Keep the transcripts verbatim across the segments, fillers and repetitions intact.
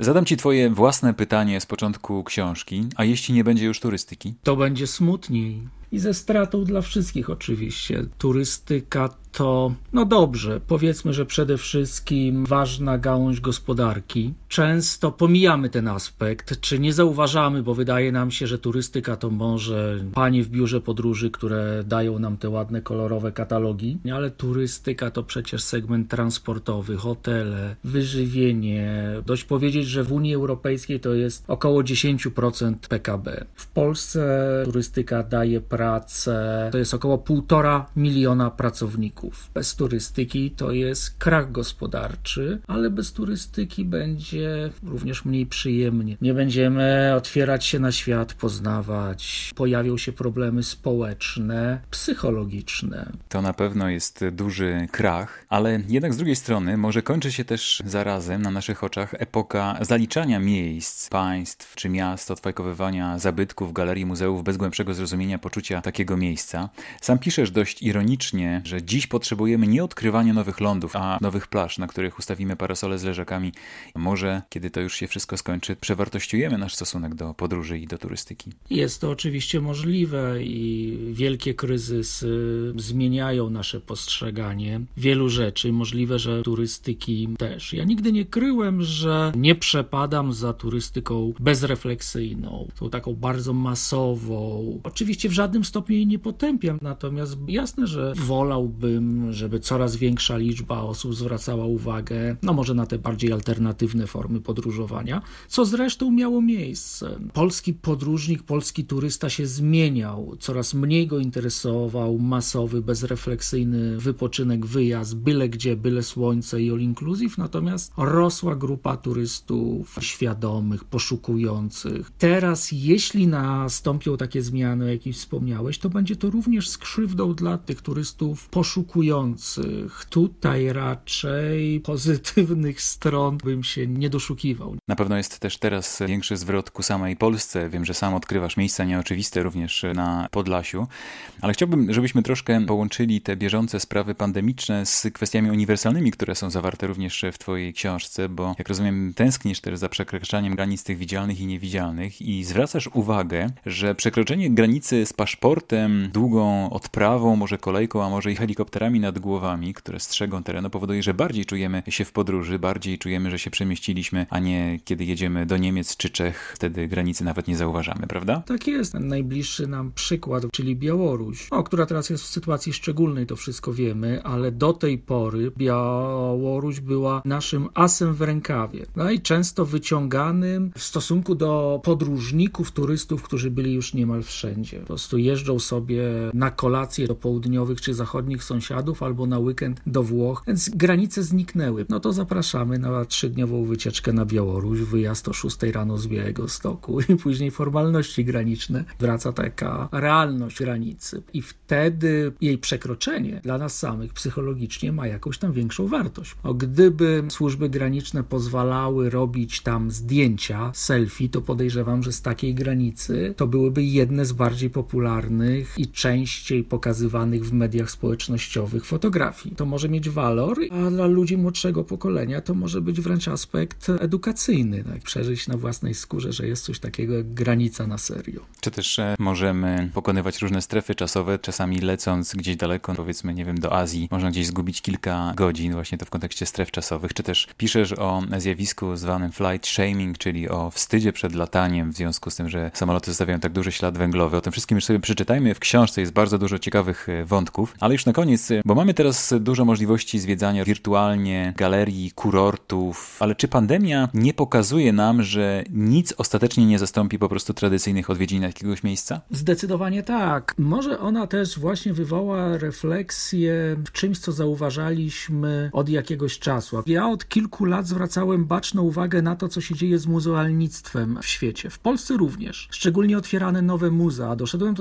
Zadam ci twoje własne pytanie z początku książki, a jeśli nie będzie już turystyki? To będzie smutniej. I ze stratą dla wszystkich oczywiście. Turystyka to, no dobrze, powiedzmy, że przede wszystkim ważna gałąź gospodarki. Często pomijamy ten aspekt, czy nie zauważamy, bo wydaje nam się, że turystyka to może panie w biurze podróży, które dają nam te ładne, kolorowe katalogi, ale turystyka to przecież segment transportowy, hotele, wyżywienie. Dość powiedzieć, że w Unii Europejskiej to jest około dziesięć procent P K B. W Polsce turystyka daje pracę, to jest około półtora miliona pracowników. Bez turystyki to jest krach gospodarczy, ale bez turystyki będzie również mniej przyjemnie. Nie będziemy otwierać się na świat, poznawać. Pojawią się problemy społeczne, psychologiczne. To na pewno jest duży krach, ale jednak z drugiej strony może kończy się też zarazem na naszych oczach epoka zaliczania miejsc, państw czy miast, odfajkowywania zabytków, galerii, muzeów bez głębszego zrozumienia poczucia takiego miejsca. Sam piszesz dość ironicznie, że dziś potrzebujemy nie odkrywania nowych lądów, a nowych plaż, na których ustawimy parasole z leżakami. Może, kiedy to już się wszystko skończy, przewartościujemy nasz stosunek do podróży i do turystyki. Jest to oczywiście możliwe i wielkie kryzysy zmieniają nasze postrzeganie wielu rzeczy. Możliwe, że turystyki też. Ja nigdy nie kryłem, że nie przepadam za turystyką bezrefleksyjną, tą taką bardzo masową. Oczywiście w żadnym stopniu jej nie potępiam, natomiast jasne, że wolałbym, żeby coraz większa liczba osób zwracała uwagę, no może na te bardziej alternatywne formy podróżowania, co zresztą miało miejsce. Polski podróżnik, polski turysta się zmieniał, coraz mniej go interesował masowy, bezrefleksyjny wypoczynek, wyjazd, byle gdzie, byle słońce i all inclusive, natomiast rosła grupa turystów świadomych, poszukujących. Teraz, jeśli nastąpią takie zmiany, o jakich wspomniałeś, to będzie to również z krzywdą dla tych turystów poszukujących. Tutaj raczej pozytywnych stron bym się nie doszukiwał. Na pewno jest też teraz większy zwrot ku samej Polsce. Wiem, że sam odkrywasz miejsca nieoczywiste również na Podlasiu, ale chciałbym, żebyśmy troszkę połączyli te bieżące sprawy pandemiczne z kwestiami uniwersalnymi, które są zawarte również w twojej książce, bo jak rozumiem, tęsknisz też za przekraczaniem granic tych widzialnych i niewidzialnych i zwracasz uwagę, że przekroczenie granicy z paszportem, długą odprawą, może kolejką, a może i helikopterami nad głowami, które strzegą terenu, powoduje, że bardziej czujemy się w podróży, bardziej czujemy, że się przemieściliśmy, a nie kiedy jedziemy do Niemiec czy Czech, wtedy granicy nawet nie zauważamy, prawda? Tak jest. Najbliższy nam przykład, czyli Białoruś, o, która teraz jest w sytuacji szczególnej, to wszystko wiemy, ale do tej pory Białoruś była naszym asem w rękawie. No i często wyciąganym w stosunku do podróżników, turystów, którzy byli już niemal wszędzie. Po prostu jeżdżą sobie na kolację do południowych czy zachodnich sąsiadów albo na weekend do Włoch, więc granice zniknęły. No to zapraszamy na trzydniową wycieczkę na Białoruś, wyjazd o szóstej rano z Białegostoku i później formalności graniczne. Wraca taka realność granicy i wtedy jej przekroczenie dla nas samych psychologicznie ma jakąś tam większą wartość. O, gdyby służby graniczne pozwalały robić tam zdjęcia, selfie, to podejrzewam, że z takiej granicy to byłyby jedne z bardziej popularnych i częściej pokazywanych w mediach społecznościowych fotografii. To może mieć walor, a dla ludzi młodszego pokolenia to może być wręcz aspekt edukacyjny, tak? Przeżyć na własnej skórze, że jest coś takiego jak granica na serio. Czy też możemy pokonywać różne strefy czasowe, czasami lecąc gdzieś daleko, powiedzmy, nie wiem, do Azji, można gdzieś zgubić kilka godzin, właśnie to w kontekście stref czasowych. Czy też piszesz o zjawisku zwanym flight shaming, czyli o wstydzie przed lataniem w związku z tym, że samoloty zostawiają tak duży ślad węglowy. O tym wszystkim już sobie przeczytajmy w książce, jest bardzo dużo ciekawych wątków, ale już na koniec, bo mamy teraz dużo możliwości zwiedzania wirtualnie galerii, kurortów, ale czy pandemia nie pokazuje nam, że nic ostatecznie nie zastąpi po prostu tradycyjnych odwiedzin jakiegoś miejsca? Zdecydowanie tak. Może ona też właśnie wywoła refleksję w czymś, co zauważaliśmy od jakiegoś czasu. Ja od kilku lat zwracałem baczną uwagę na to, co się dzieje z muzealnictwem w świecie. W Polsce również. Szczególnie otwierane nowe muzea. Doszedłem do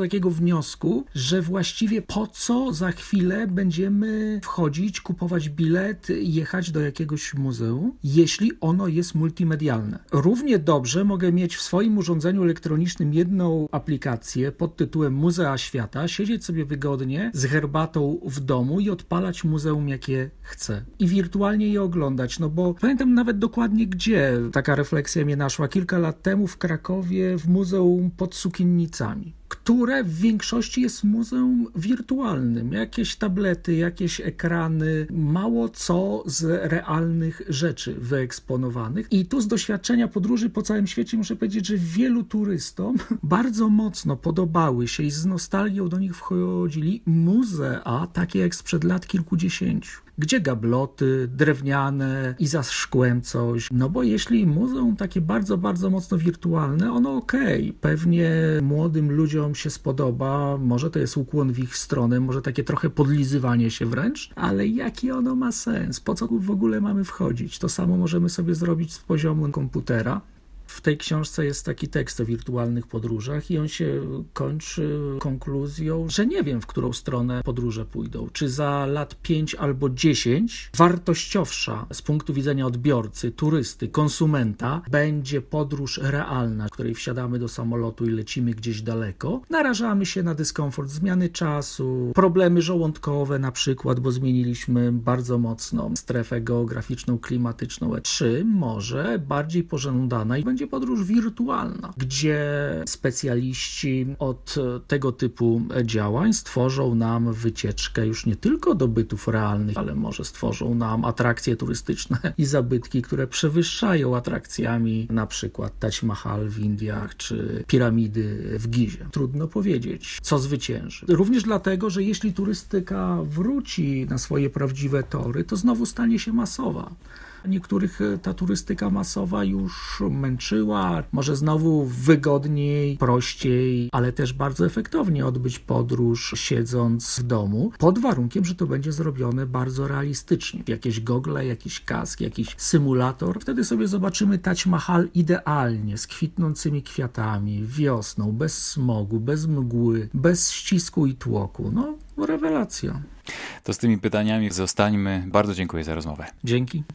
takiego wniosku, że właściwie po co za chwilę będziemy wchodzić, kupować bilet, jechać do jakiegoś muzeum, jeśli ono jest multimedialne. Równie dobrze mogę mieć w swoim urządzeniu elektronicznym jedną aplikację pod tytułem Muzea Świata, siedzieć sobie wygodnie z herbatą w domu i odpalać muzeum, jakie chcę. I wirtualnie je oglądać, no bo pamiętam nawet dokładnie gdzie taka refleksja mnie naszła. Kilka lat temu w Krakowie w Muzeum pod Sukiennicami, które w większości jest muzeum wirtualnym. Jakieś tablety, jakieś ekrany, mało co z realnych rzeczy wyeksponowanych. I tu z doświadczenia podróży po całym świecie muszę powiedzieć, że wielu turystom bardzo mocno podobały się i z nostalgią do nich wchodzili muzea, takie jak sprzed lat kilkudziesięciu. Gdzie gabloty, drewniane i za szkłem coś. No bo jeśli muzeum takie bardzo, bardzo mocno wirtualne, ono okej, okay. Pewnie młodym ludziom się spodoba, może to jest ukłon w ich stronę, może takie trochę podlizywanie się wręcz, ale jaki ono ma sens? Po co w ogóle mamy wchodzić? To samo możemy sobie zrobić z poziomu komputera. W tej książce jest taki tekst o wirtualnych podróżach i on się kończy konkluzją, że nie wiem, w którą stronę podróże pójdą. Czy za lat pięć albo dziesięć wartościowsza z punktu widzenia odbiorcy, turysty, konsumenta będzie podróż realna, w której wsiadamy do samolotu i lecimy gdzieś daleko. Narażamy się na dyskomfort zmiany czasu, problemy żołądkowe na przykład, bo zmieniliśmy bardzo mocno strefę geograficzną, klimatyczną. Czy może bardziej pożądana i będzie podróż wirtualna, gdzie specjaliści od tego typu działań stworzą nam wycieczkę już nie tylko do bytów realnych, ale może stworzą nam atrakcje turystyczne i zabytki, które przewyższają atrakcjami na przykład Taj Mahal w Indiach czy piramidy w Gizie. Trudno powiedzieć, co zwycięży. Również dlatego, że jeśli turystyka wróci na swoje prawdziwe tory, to znowu stanie się masowa. Niektórych ta turystyka masowa już męczyła, może znowu wygodniej, prościej, ale też bardzo efektownie odbyć podróż siedząc w domu, pod warunkiem, że to będzie zrobione bardzo realistycznie. Jakieś gogle, jakiś kask, jakiś symulator. Wtedy sobie zobaczymy Taj Mahal idealnie, z kwitnącymi kwiatami, wiosną, bez smogu, bez mgły, bez ścisku i tłoku. No, rewelacja. To z tymi pytaniami zostańmy. Bardzo dziękuję za rozmowę. Dzięki.